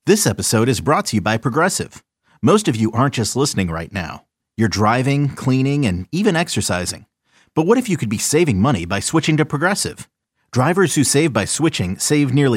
This episode is brought to you by Progressive. Most of you aren't just listening right now. You're driving, cleaning, and even exercising. But what if you could be saving money by switching to Progressive? Drivers who save by switching save nearly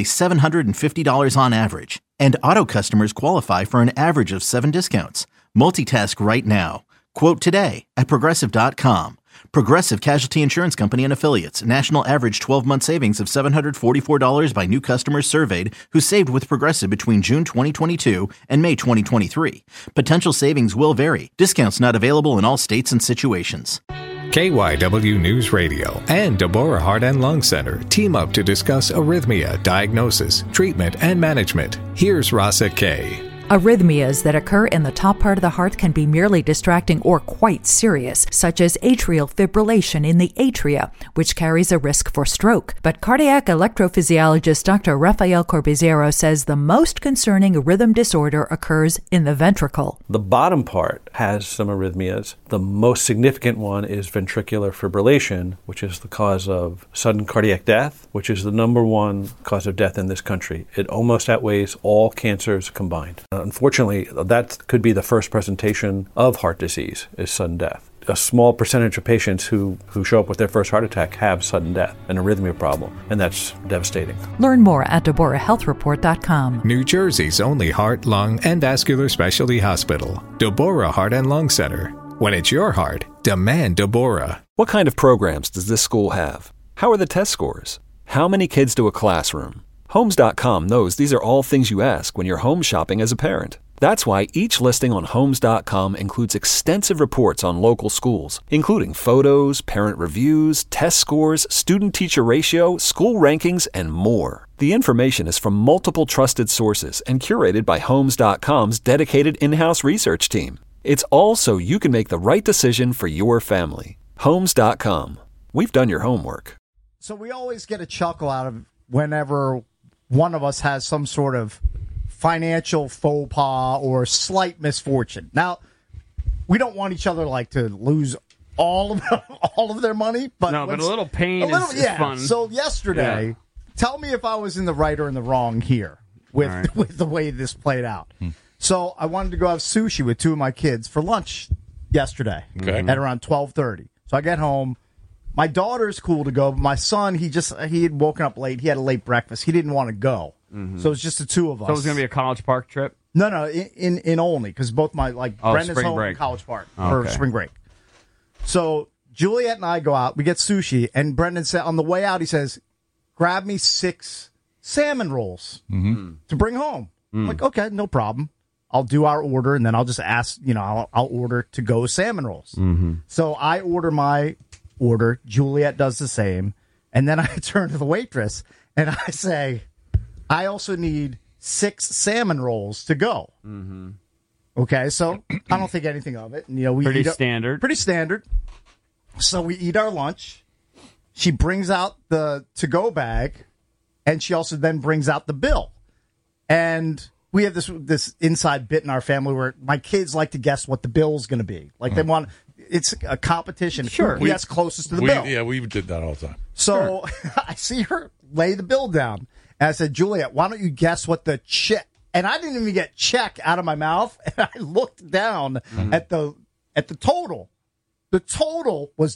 $750 on average. And auto customers qualify for an average of 7 discounts. Multitask right now. Quote today at Progressive.com. Progressive Casualty Insurance Company and Affiliates. National average 12-month savings of $744 by new customers surveyed who saved with Progressive between June 2022 and May 2023. Potential savings will vary. Discounts not available in all states and situations. KYW News Radio and Deborah Heart and Lung Center team up to discuss arrhythmia, diagnosis, treatment, and management. Here's Rasa K. Arrhythmias that occur in the top part of the heart can be merely distracting or quite serious, such as atrial fibrillation in the atria, which carries a risk for stroke. But cardiac electrophysiologist Dr. Rafael Corbizero says the most concerning rhythm disorder occurs in the ventricle. The bottom part has some arrhythmias. The most significant one is ventricular fibrillation, which is the cause of sudden cardiac death, which is the number one cause of death in this country. It almost outweighs all cancers combined. Unfortunately, that could be the first presentation of heart disease, is sudden death. A small percentage of patients who show up with their first heart attack have sudden death, an arrhythmia problem, and that's devastating. Learn more at DeborahHealthReport.com. New Jersey's only heart, lung, and vascular specialty hospital, Deborah Heart and Lung Center. When it's your heart, demand Deborah. What kind of programs does this school have? How are the test scores? How many kids do a classroom? Homes.com knows these are all things you ask when you're home shopping as a parent. That's why each listing on Homes.com includes extensive reports on local schools, including photos, parent reviews, test scores, student-teacher ratio, school rankings, and more. The information is from multiple trusted sources and curated by Homes.com's dedicated in-house research team. It's all so you can make the right decision for your family. Homes.com. We've done your homework. So we always get a chuckle out of whenever one of us has some sort of financial faux pas or slight misfortune. Now, we don't want each other to lose all of their money, but a little pain is fun. So yesterday, tell me if I was in the right or in the wrong here with the way this played out. So I wanted to go have sushi with 2 of my kids for lunch yesterday at around 12:30. So I get home. My daughter's cool to go, but my son, he had woken up late. He had a late breakfast. He didn't want to go. Mm-hmm. So it was just the 2 of us. So it was going to be a College Park trip? No, in Olney, because both my, Brendan's home in College Park for spring break. So Juliet and I go out. We get sushi, and Brendan said, on the way out, he says, grab me 6 salmon rolls to bring home. I'm like, okay, no problem. I'll do our order, and then I'll just ask, I'll order to-go salmon rolls. Mm-hmm. So I order my order. Juliet does the same. And then I turn to the waitress and I say, I also need 6 salmon rolls to go. Mm-hmm. Okay, so I don't think anything of it. And, we pretty standard. Pretty standard. So we eat our lunch. She brings out the to-go bag, and she also then brings out the bill. And we have this inside bit in our family where my kids like to guess what the bill's going to be. They want... It's a competition. Sure. Who gets closest to the bill. Yeah, we did that all the time. So I see her lay the bill down. And I said, Juliet, why don't you guess what the check? And I didn't even get check out of my mouth. And I looked down at the total. The total was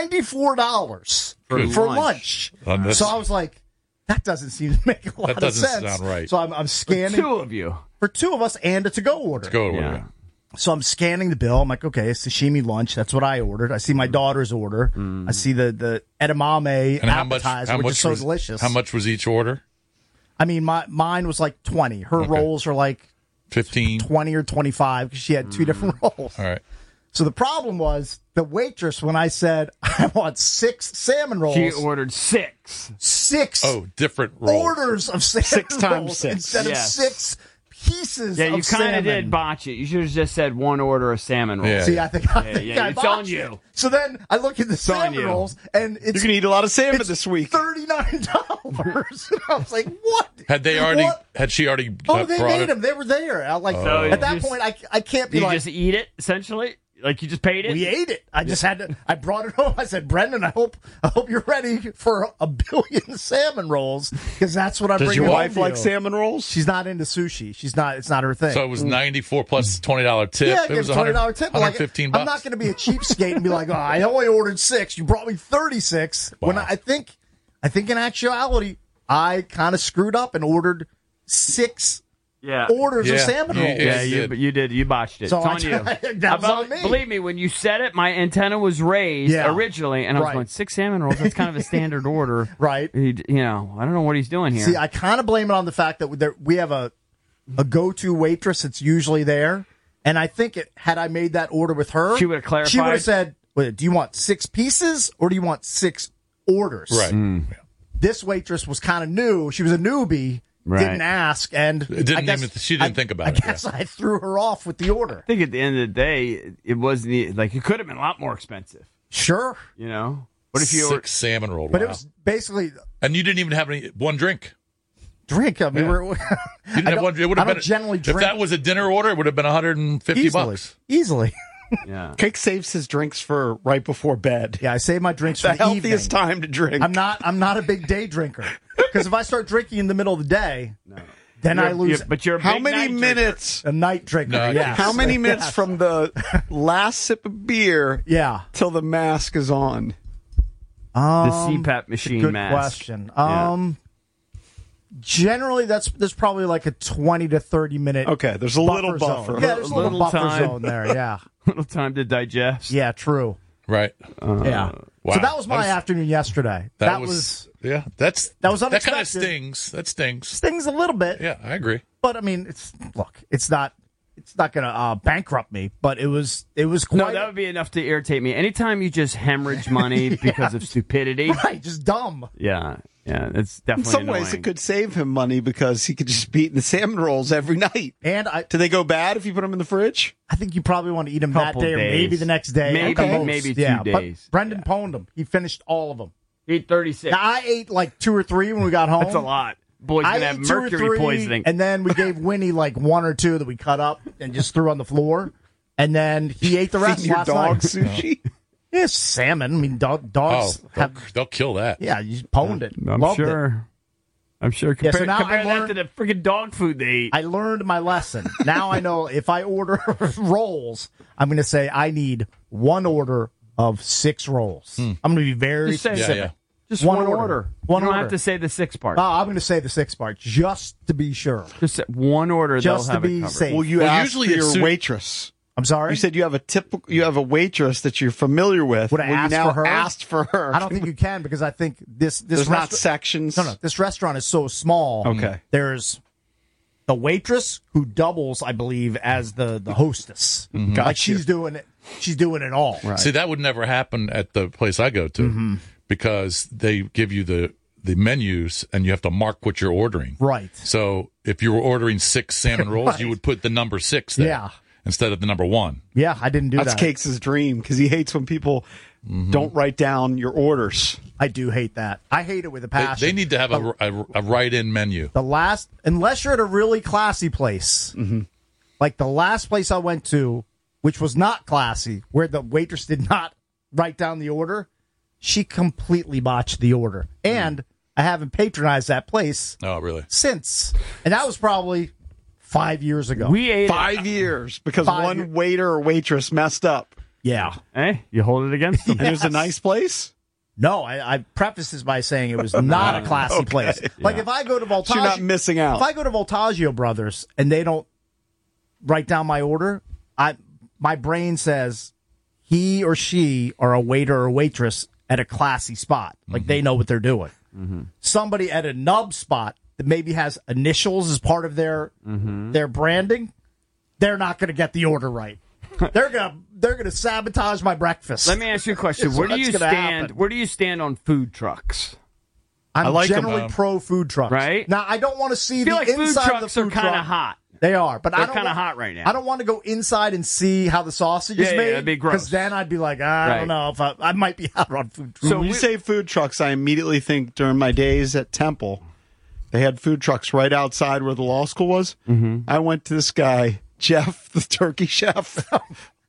$94 for lunch. So I was like, that doesn't seem to make a lot of sense. That doesn't sound right. So I'm scanning. For 2 of you. For 2 of us and a to-go order. To-go order, yeah. So I'm scanning the bill. I'm like, okay, it's sashimi lunch. That's what I ordered. I see my daughter's order. I see the edamame appetizer, which is so delicious. How much was each order? I mean, mine was 20. Her rolls are 15, 20 or 25 because she had 2 different rolls. All right. So the problem was the waitress, when I said, I want 6 salmon rolls. She ordered 6. 6 different rolls. Orders of salmon 6 times rolls 6. instead of 6 pieces Yeah, of you kind of did botch it. You should have just said 1 order of salmon rolls. Yeah. See, I think I telling botched you. it. So then I look at the salmon rolls, and it's... You're going to eat a lot of salmon this week. $39. I was like, what? Had she already Oh, they brought made it? them. They were there. At that point, I can't be you just eat it, essentially? Like you just paid it? We ate it. I just had to. I brought it home. I said, Brendan, I hope you're ready for a billion salmon rolls because that's what I bring. Does your wife like salmon rolls? She's not into sushi. She's not. It's not her thing. So it was 94 plus $20 tip. Yeah, it was $20 tip. $115. I'm not going to be a cheapskate and be like, oh, I only ordered 6. You brought me 36. Wow. When I think in actuality, I kind of screwed up and ordered 6 orders of salmon rolls. Yeah, you did. You botched it. So it's on you. That was on me. Believe me, when you said it, my antenna was raised originally, and I was going, 6 salmon rolls, that's kind of a standard order. Right. I don't know what he's doing here. See, I kind of blame it on the fact that we have a go-to waitress that's usually there, and I think had I made that order with her, she would have clarified. She would have said, do you want 6 pieces or do you want 6 orders? Right. This waitress was kind of new. She was a newbie. Right. Didn't ask, and she didn't think about it. I guess I threw her off with the order. I think at the end of the day, it wasn't like it could have been a lot more expensive. Sure. What if you 6 salmon rolls? But it was basically, and you didn't even have one drink. I mean, you didn't have one. It would have been generally drink. If that was a dinner order, it would have been $150. Easily. Yeah. Cake saves his drinks for right before bed. Yeah, I save my drinks for the healthiest evening. time to drink. I'm not a big day drinker because if I start drinking in the middle of the day, then I lose. But you're a how big many night minutes? A night drinker. No, yes. How many minutes from the last sip of beer? Till the mask is on. The CPAP machine good mask. Question. Generally, there's probably like a 20 to 30 minute. Okay, there's a little buffer. Zone. Yeah, there's a little buffer zone there. Yeah, little time to digest. Yeah, true. Right. Yeah. Wow. So that was my afternoon yesterday. That was that was unexpected. That kind of stings. That stings. Stings a little bit. Yeah, I agree. But I mean, it's not going to bankrupt me. But it was quite. No, that would be enough to irritate me. Anytime you just hemorrhage money because of stupidity, right? Just dumb. Yeah, it's definitely. In some annoying. ways, it could save him money because he could just be eating the salmon rolls every night. And do they go bad if you put them in the fridge? I think you probably want to eat them that day or maybe the next day. Maybe 2 days. But Brendan pwned them. He finished all of them. He ate 36. Now, I ate like 2 or 3 when we got home. That's a lot. Boy's going to have mercury poisoning. And then we gave Winnie like 1 or 2 that we cut up and just threw on the floor. And then he ate the rest your last dog night. Sushi? Yeah, salmon. I mean, dogs they'll kill that. Yeah, you pwned it. I'm Loved sure. It. I'm sure. Yeah, so now compare that to the freaking dog food they eat. I learned my lesson. Now I know if I order rolls, I'm going to say I need 1 order of 6 rolls. I'm going to be very specific. Yeah. Just one order. You don't have to say the 6 part. I'm going to say the 6 part just to be sure. Just one order. Just they'll to have be it covered. safe. Well, you asked for your waitress. I'm sorry? You said you have a waitress that you're familiar with. Would I ask for her? Asked for her. I don't think you can because I think this There's not sections. No. This restaurant is so small. Okay. There's the waitress who doubles, I believe, as the hostess. Mm-hmm. Like she's doing it. She's doing it all. Right. See, that would never happen at the place I go to because they give you the menus and you have to mark what you're ordering. Right. So if you were ordering 6 salmon rolls, you would put the number 6 there. Yeah. Instead of the number 1. Yeah, I didn't do that. That's Cakes' dream because he hates when people don't write down your orders. I do hate that. I hate it with a passion. They need to have a write-in menu. Unless you're at a really classy place, like the last place I went to, which was not classy, where the waitress did not write down the order, she completely botched the order. And I haven't patronized that place since. And that was probably 5 years ago. We ate 5 years because one waiter or waitress messed up. Yeah. Hey, you hold it against them. And it was a nice place? No, I preface this by saying it was not a classy place. Like if I go to Voltaggio, you're not missing out. If I go to Voltaggio Brothers and they don't write down my order, my brain says he or she are a waiter or waitress at a classy spot. Like they know what they're doing. Somebody at a nub spot that maybe has initials as part of their branding, they're not going to get the order right. They're gonna sabotage my breakfast. Let me ask you a question. Where do you stand? Happen. Where do you stand on food trucks? I'm generally pro food trucks. Right now, I don't want to see the like inside food trucks of the food are kind of truck. hot. They are, but they're kind of hot right now. I don't want to go inside and see how the sausage is made. That'd be gross. Because then I'd be like, I don't know if I might be out on food trucks. So when you say food trucks, I immediately think during my days at Temple, they had food trucks right outside where the law school was. I went to this guy, Jeff, the turkey chef.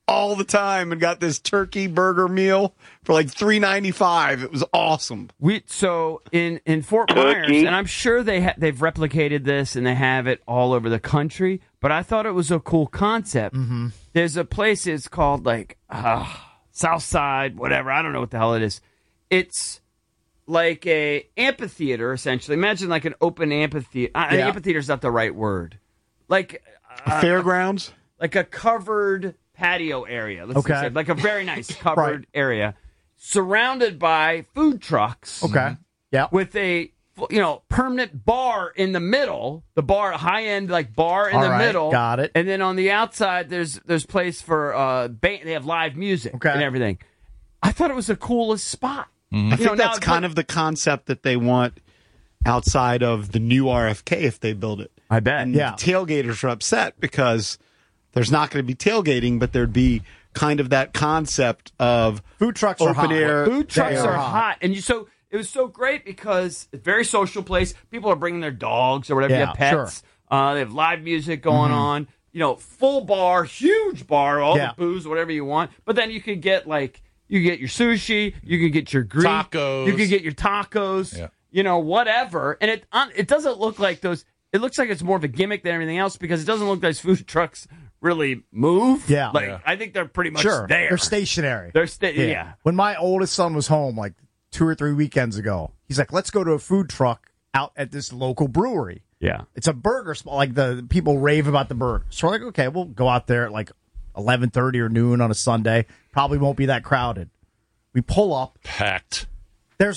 all the time and got this turkey burger meal for like $3.95. It was awesome. So in Fort Myers, and I'm sure they've replicated this and they have it all over the country, but I thought it was a cool concept. Mm-hmm. There's a place, it's called like Southside, whatever. I don't know what the hell it is. It's like a amphitheater, essentially. Imagine like an open amphitheater. Amphitheater is not the right word. Like fairgrounds? Like a covered patio area. Let's say, like a very nice covered area, surrounded by food trucks. Okay. Yeah. With a permanent bar in the middle. The bar, high end like bar in the middle. Got it. And then on the outside, there's place for they have live music and everything. I thought it was the coolest spot. I think that's kind of the concept that they want outside of the new RFK if they build it. I bet. And the tailgaters are upset because there's not going to be tailgating, but there'd be kind of that concept of food trucks are hot. Air. Food trucks are hot. And so it was so great because it's a very social place. People are bringing their dogs or whatever. You have pets. Sure. They have live music going on. Full bar, huge bar, all the booze, whatever you want. But then you could get you get your sushi, you can get your Greek tacos, you can get your tacos, whatever. And it doesn't look like those. It looks like it's more of a gimmick than everything else because it doesn't look like those food trucks really move. Yeah. I think they're pretty much there. They're stationary. Yeah. When my oldest son was home like 2 or 3 weekends ago, he's like, let's go to a food truck out at this local brewery. Yeah. It's a burger spot. Like the people rave about the burger. So we're like, okay, we'll go out there at like 11:30 or noon on a Sunday. Probably won't be that crowded. We pull up. Packed. There's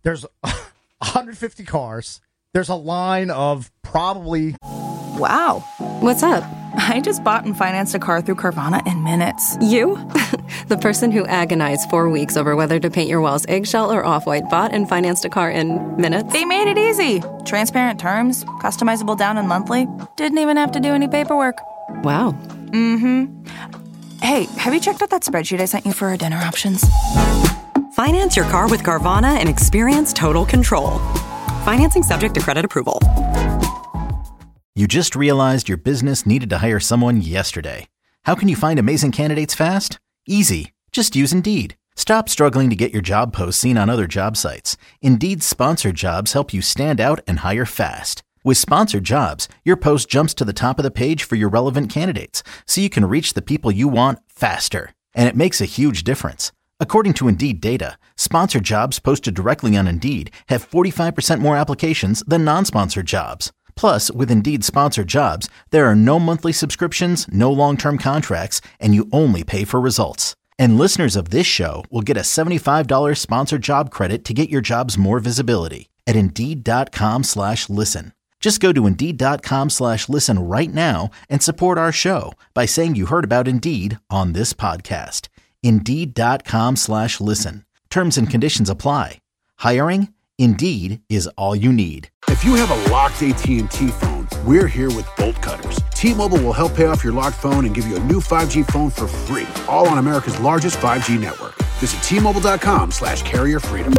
150 cars. There's a line of probably... Wow. What's up? I just bought and financed a car through Carvana in minutes. You? The person who agonized 4 weeks over whether to paint your walls eggshell or off-white bought and financed a car in minutes? They made it easy. Transparent terms, customizable down and monthly. Didn't even have to do any paperwork. Wow. Mm-hmm. Hey, have you checked out that spreadsheet I sent you for our dinner options? Finance your car with Carvana and experience total control. Financing subject to credit approval. You just realized your business needed to hire someone yesterday. How can you find amazing candidates fast? Easy. Just use Indeed. Stop struggling to get your job posts seen on other job sites. Indeed's sponsored jobs help you stand out and hire fast. With sponsored jobs, your post jumps to the top of the page for your relevant candidates, so you can reach the people you want faster. And it makes a huge difference. According to Indeed data, sponsored jobs posted directly on Indeed have 45% more applications than non-sponsored jobs. Plus, with Indeed sponsored jobs, there are no monthly subscriptions, no long-term contracts, and you only pay for results. And listeners of this show will get a $75 sponsored job credit to get your jobs more visibility at Indeed.com/listen. Just go to Indeed.com/listen right now and support our show by saying you heard about Indeed on this podcast. Indeed.com/listen. Terms and conditions apply. Hiring? Indeed is all you need. If you have a locked AT&T phone, we're here with Bolt Cutters. T-Mobile will help pay off your locked phone and give you a new 5G phone for free, all on America's largest 5G network. Visit T-Mobile.com/carrier freedom.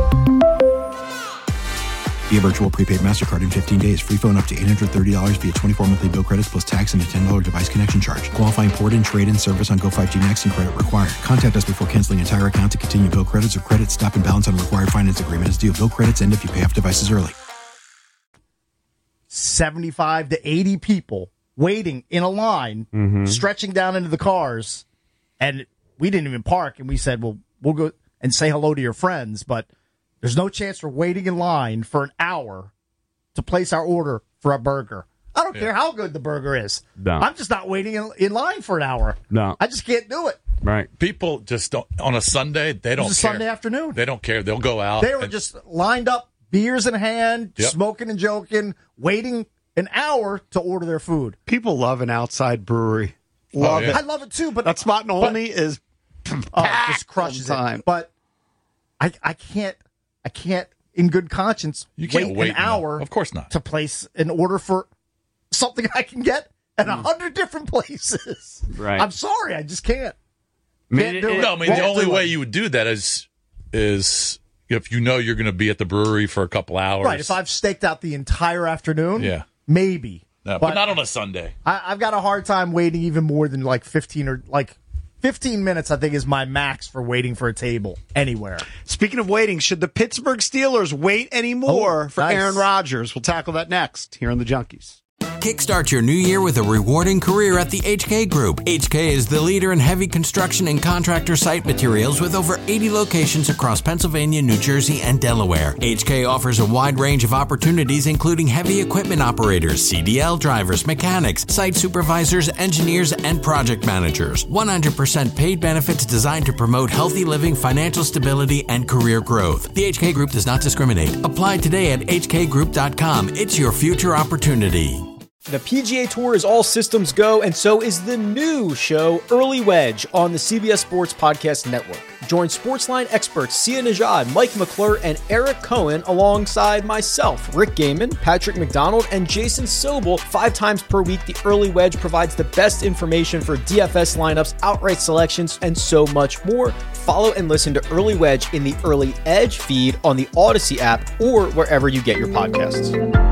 Via virtual prepaid MasterCard in 15 days. Free phone up to $830 via 24 monthly bill credits plus tax and a $10 device connection charge. Qualifying port and trade-in service on Go5G Next and credit required. Contact us before canceling entire account to continue bill credits or credit stop and balance on required finance agreement as due. Bill credits end if you pay off devices early. 75 to 80 people waiting in a line, stretching down into the cars. And we didn't even park. And we said, well, we'll go and say hello to your friends, but there's no chance we're waiting in line for an hour to place our order for a burger. I don't care how good the burger is. No. I'm just not waiting in line for an hour. No. I just can't do it. Right. People just don't, on a Sunday, they don't care. Sunday afternoon. They don't care. They'll go out. They were just lined up, beers in hand, smoking and joking, waiting an hour to order their food. People love an outside brewery. Love it. I love it too, but that spot in Olney is just crushes it. But I can't, in good conscience, you can't wait an hour. Of course not. To place an order for something I can get at 100 different places. Right. I'm sorry, I just can't. The only way you would do that is if you know you're going to be at the brewery for a couple hours. Right. If I've staked out the entire afternoon, maybe. No, but not on a Sunday. I've got a hard time waiting even more than like 15 or like 15 minutes, I think, is my max for waiting for a table anywhere. Speaking of waiting, should the Pittsburgh Steelers wait anymore for Aaron Rodgers? We'll tackle that next here on The Junkies. Kickstart your new year with a rewarding career at the HK Group. HK is the leader in heavy construction and contractor site materials with over 80 locations across Pennsylvania, New Jersey, and Delaware. HK offers a wide range of opportunities, including heavy equipment operators, CDL drivers, mechanics, site supervisors, engineers, and project managers. 100% paid benefits designed to promote healthy living, financial stability, and career growth. The HK Group does not discriminate. Apply today at hkgroup.com. It's your future opportunity. The PGA Tour is all systems go, and so is the new show, Early Wedge, on the CBS Sports Podcast Network. Join Sportsline experts Sia Nejad, Mike McClure, and Eric Cohen alongside myself, Rick Gaiman, Patrick McDonald, and Jason Sobel 5 times per week. The Early Wedge provides the best information for DFS lineups, outright selections, and so much more. Follow and listen to Early Wedge in the Early Edge feed on the Odyssey app or wherever you get your podcasts.